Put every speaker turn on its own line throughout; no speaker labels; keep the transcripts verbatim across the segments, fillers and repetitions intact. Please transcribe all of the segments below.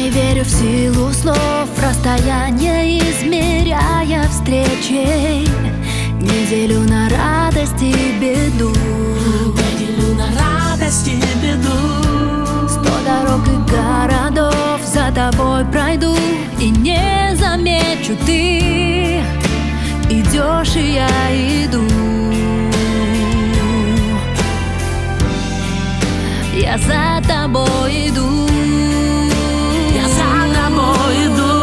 не верю в силу слов, расстояние измеряя встречей. Не делю на радость и беду,
не делю на радость и беду.
Сто дорог и городов за тобой пройду, и не замечу, ты идешь, и я иду. Я за тобой иду.
Я за тобой иду.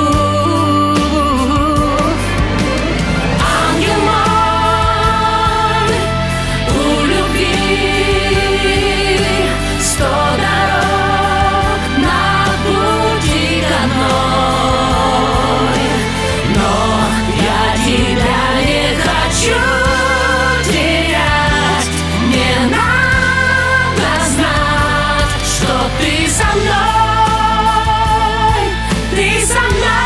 Ангел мой, у любви сто дорог на пути к одной, но я тебя не хочу терять. Мне надо знать, что ты со мной, ты со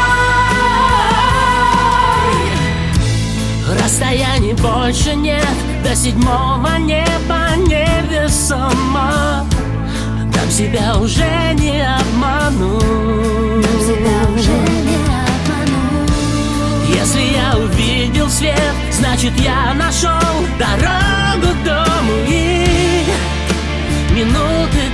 мной. Расстояний больше нет, до седьмого неба невесомо. Там себя уже не обману,
Там себя уже не обману.
Если я увидел свет, значит я нашел дорогу к дому. И минуты